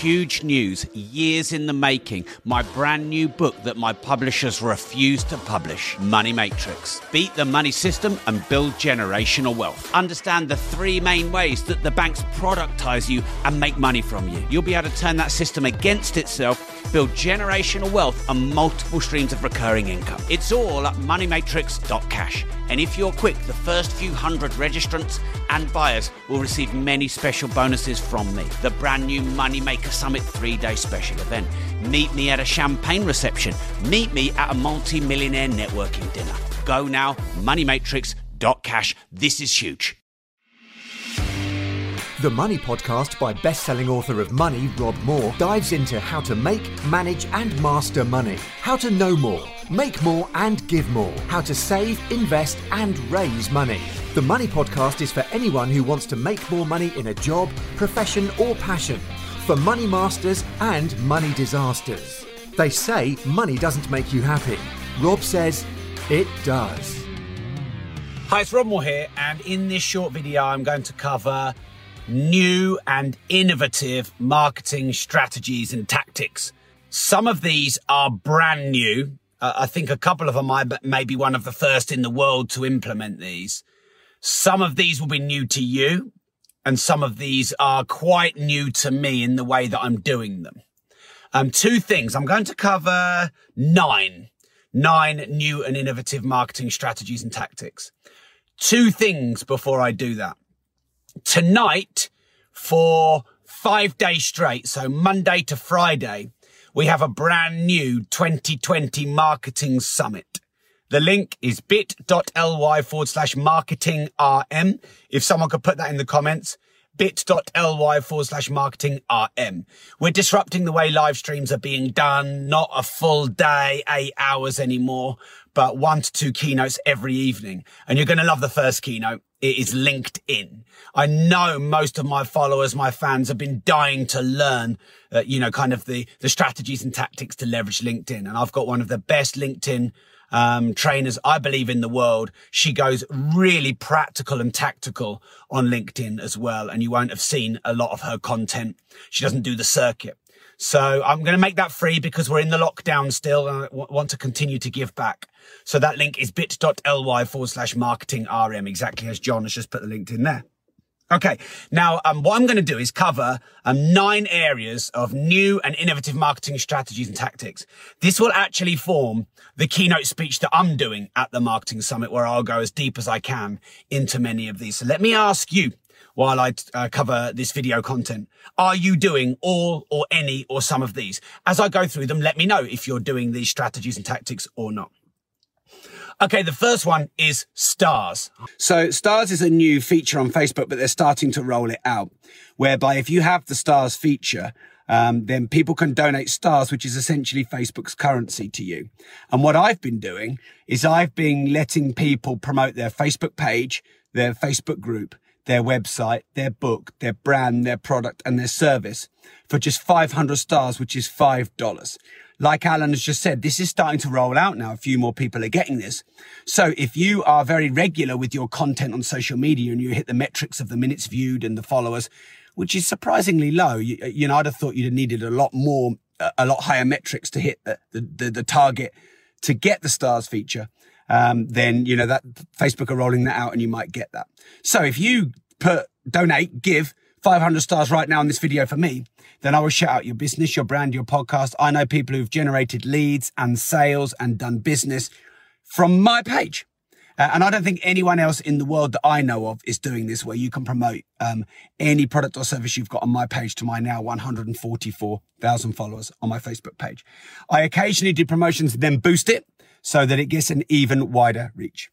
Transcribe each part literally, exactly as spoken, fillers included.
huge news, years in the making, my brand new book that my publishers refuse to publish, Money Matrix. Beat the money system and build generational wealth. Understand the three main ways that the banks productize you and make money from you. You'll be able to turn that system against itself, build generational wealth and multiple streams of recurring income. It's all at money matrix dot cash. And if you're quick, the first few hundred registrants and buyers will receive many special bonuses from me. The brand new Moneymaker Summit three-day special event. Meet me at a champagne reception. Meet me at a multi-millionaire networking dinner. Go now, money matrix dot cash. This is huge. The Money Podcast by best-selling author of Money, Rob Moore, dives into how to make, manage and master money. How to know more, make more and give more. How to save, invest and raise money. The Money Podcast is for anyone who wants to make more money in a job, profession or passion. For money masters and money disasters. They say money doesn't make you happy. Rob says it does. Hi, it's Rob Moore here, and in this short video I'm going to cover new and innovative marketing strategies and tactics. Some of these are brand new. Uh, I think a couple of them I may be one of the first in the world to implement these. Some of these will be new to you, and some of these are quite new to me in the way that I'm doing them. Um, two things. I'm going to cover nine, nine new and innovative marketing strategies and tactics. Two things before I do that. Tonight, for five days straight, so Monday to Friday, we have a brand new twenty twenty marketing summit. The link is bit.ly forward slash marketing RM. If someone could put that in the comments, bit.ly forward slash marketing RM. We're disrupting the way live streams are being done, not a full day, eight hours anymore, but one to two keynotes every evening. And you're going to love the first keynote. It is LinkedIn. I know most of my followers, my fans have been dying to learn, uh, you know, kind of the, the strategies and tactics to leverage LinkedIn. And I've got one of the best LinkedIn um, trainers, I believe, in the world. She goes really practical and tactical on LinkedIn as well. And you won't have seen a lot of her content. She doesn't do the circuit. So I'm going to make that free because we're in the lockdown still and I w- want to continue to give back. So that link is bit.ly forward slash marketing RM, exactly as John has just put the link in there. Okay, now um, what I'm going to do is cover um, nine areas of new and innovative marketing strategies and tactics. This will actually form the keynote speech that I'm doing at the Marketing Summit, where I'll go as deep as I can into many of these. So let me ask you, while I uh, cover this video content, are you doing all or any or some of these? As I go through them, let me know if you're doing these strategies and tactics or not. Okay, the first one is stars. So stars is a new feature on Facebook, but they're starting to roll it out, whereby if you have the stars feature, um, then people can donate stars, which is essentially Facebook's currency to you. And what I've been doing is I've been letting people promote their Facebook page, their Facebook group, their website, their book, their brand, their product, and their service for just five hundred stars, which is five dollars. Like Alan has just said, this is starting to roll out now. A few more people are getting this. So if you are very regular with your content on social media and you hit the metrics of the minutes viewed and the followers, which is surprisingly low, you, you know, I'd have thought you'd have needed a lot more, a lot higher metrics to hit the, the, the target to get the stars feature. Um, then, you know, that Facebook are rolling that out and you might get that. So if you put, donate, give five hundred stars right now in this video for me, then I will shout out your business, your brand, your podcast. I know people who've generated leads and sales and done business from my page. Uh, and I don't think anyone else in the world that I know of is doing this, where you can promote um, any product or service you've got on my page to my now one hundred forty-four thousand followers on my Facebook page. I occasionally do promotions and then boost it so that it gets an even wider reach.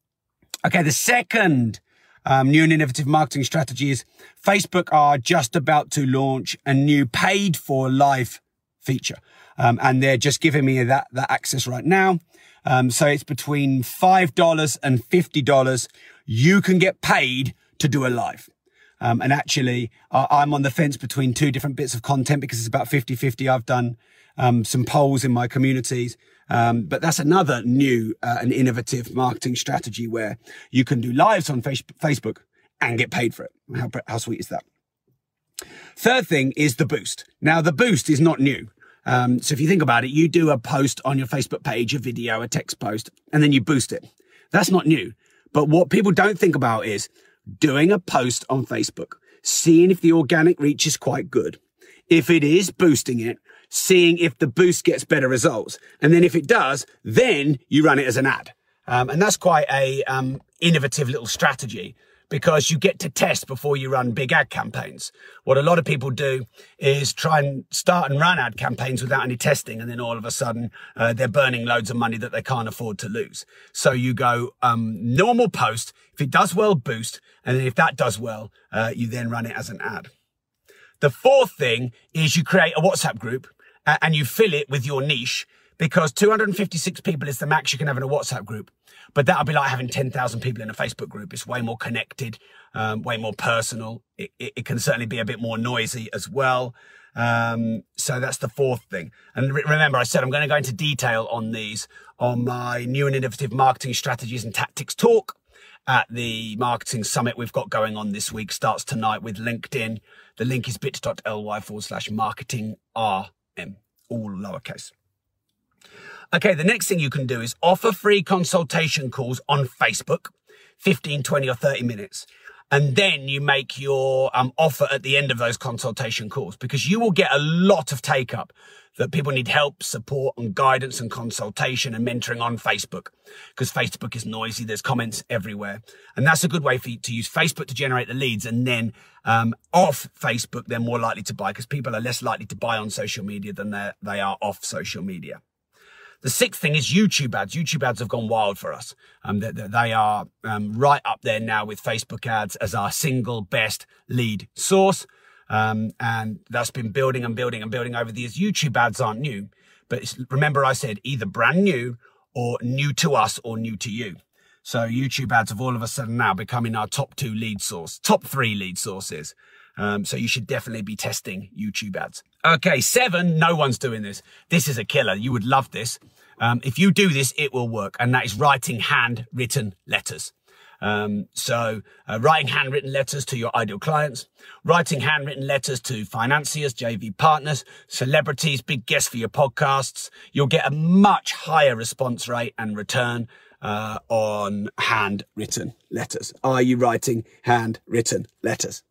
Okay, the second Um, new and innovative marketing strategies. Facebook are just about to launch a new paid for live feature. Um, and they're just giving me that, that access right now. Um, so it's between five dollars and fifty dollars. You can get paid to do a live. Um, and actually, uh, I'm on the fence between two different bits of content because it's about fifty-fifty. I've done um, some polls in my communities. Um, but that's another new uh, and innovative marketing strategy where you can do lives on face- Facebook and get paid for it. How, how sweet is that? Third thing is the boost. Now, the boost is not new. Um, so if you think about it, you do a post on your Facebook page, a video, a text post, and then you boost it. That's not new. But what people don't think about is doing a post on Facebook, seeing if the organic reach is quite good. If it is, boosting it, seeing if the boost gets better results. And then if it does, then you run it as an ad. Um, and that's quite a um, innovative little strategy, because you get to test before you run big ad campaigns. What a lot of people do is try and start and run ad campaigns without any testing, and then all of a sudden uh, they're burning loads of money that they can't afford to lose. So you go um, normal post, if it does well, boost, and then if that does well, uh, you then run it as an ad. The fourth thing is you create a WhatsApp group uh, and you fill it with your niche, because two hundred fifty-six people is the max you can have in a WhatsApp group. But that'll be like having ten thousand people in a Facebook group. It's way more connected, um, way more personal. It, it, it can certainly be a bit more noisy as well. Um, so that's the fourth thing. And re- remember, I said I'm going to go into detail on these on my new and innovative marketing strategies and tactics talk at the marketing summit we've got going on this week. Starts tonight with LinkedIn. The link is bit.ly forward slash marketing RM, all lowercase. Okay, the next thing you can do is offer free consultation calls on Facebook, fifteen, twenty or thirty minutes. And then you make your um, offer at the end of those consultation calls, because you will get a lot of take up that people need help, support and guidance and consultation and mentoring on Facebook, because Facebook is noisy. There's comments everywhere. And that's a good way for you to use Facebook to generate the leads. And then um, off Facebook, they're more likely to buy, because people are less likely to buy on social media than they are off social media. The sixth thing is YouTube ads. YouTube ads have gone wild for us. Um, they, they are um, right up there now with Facebook ads as our single best lead source. Um, and that's been building and building and building over the years. YouTube ads aren't new, but it's, remember I said either brand new or new to us or new to you. So YouTube ads have all of a sudden now becoming our top two lead source, top three lead sources. Um, so you should definitely be testing YouTube ads. Okay, seven, no one's doing this. This is a killer. You would love this. Um, if you do this, it will work. And that is writing handwritten letters. Um, so uh, writing handwritten letters to your ideal clients, writing handwritten letters to financiers, J V partners, celebrities, big guests for your podcasts. You'll get a much higher response rate and return uh, on handwritten letters. Are you writing handwritten letters?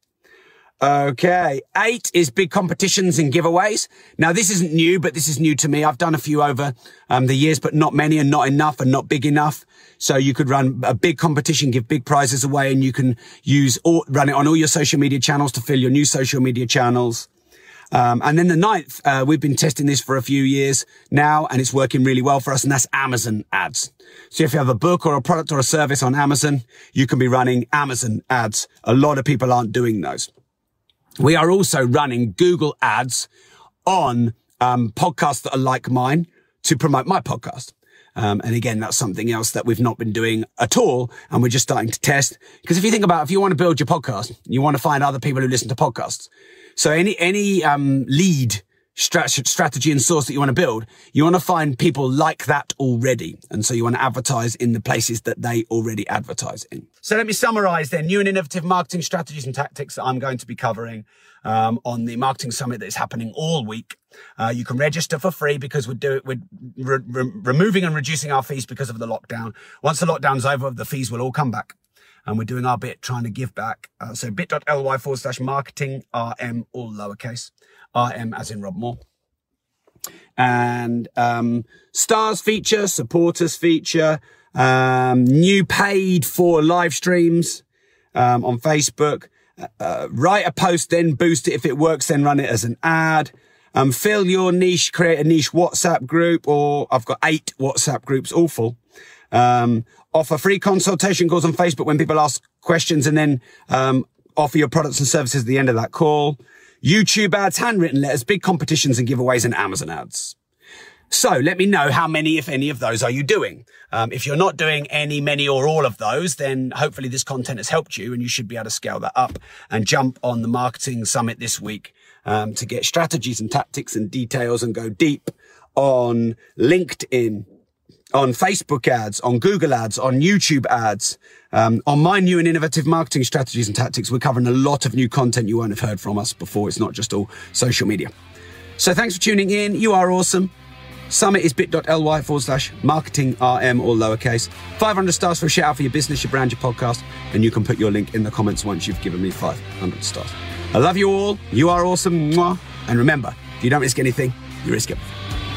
Okay. Eight is big competitions and giveaways. Now, this isn't new, but this is new to me. I've done a few over um, the years, but not many and not enough and not big enough. So you could run a big competition, give big prizes away, and you can use all, run it on all your social media channels to fill your new social media channels. Um, and then the ninth, uh, we've been testing this for a few years now, and it's working really well for us, and that's Amazon ads. So if you have a book or a product or a service on Amazon, you can be running Amazon ads. A lot of people aren't doing those. We are also running Google ads on um, podcasts that are like mine to promote my podcast. Um, and again, that's something else that we've not been doing at all. And we're just starting to test. Because if you think about it, if you want to build your podcast, you want to find other people who listen to podcasts. So any any um, lead strat- strategy and source that you want to build, you want to find people like that already. And so you want to advertise in the places that they already advertise in. So let me summarize then new and innovative marketing strategies and tactics that I'm going to be covering um, on the marketing summit that is happening all week. Uh, you can register for free because we're, do, we're re- re- removing and reducing our fees because of the lockdown. Once the lockdown's over, the fees will all come back. And we're doing our bit trying to give back. Uh, so bit.ly forward slash marketing RM, all lowercase. R M as in Rob Moore. And um, stars feature, supporters feature, um, new paid for live streams um, on Facebook. Uh, write a post, then boost it. If it works, then run it as an ad. Um, fill your niche, create a niche WhatsApp group, or I've got eight WhatsApp groups, all full. Um, offer free consultation calls on Facebook when people ask questions, and then um, offer your products and services at the end of that call. YouTube ads, handwritten letters, big competitions and giveaways, and Amazon ads. So let me know how many, if any of those are you doing. Um, if you're not doing any, many or all of those, then hopefully this content has helped you and you should be able to scale that up and jump on the marketing summit this week um, to get strategies and tactics and details and go deep on LinkedIn, on Facebook ads, on Google ads, on YouTube ads, um, on my new and innovative marketing strategies and tactics. We're covering a lot of new content you won't have heard from us before. It's not just all social media. So thanks for tuning in. You are awesome. Summit is bit.ly forward slash marketing RM, all lowercase. five hundred stars for a shout out for your business, your brand, your podcast. And you can put your link in the comments once you've given me five hundred stars. I love you all. You are awesome. Mwah. And remember, if you don't risk anything, you risk everything.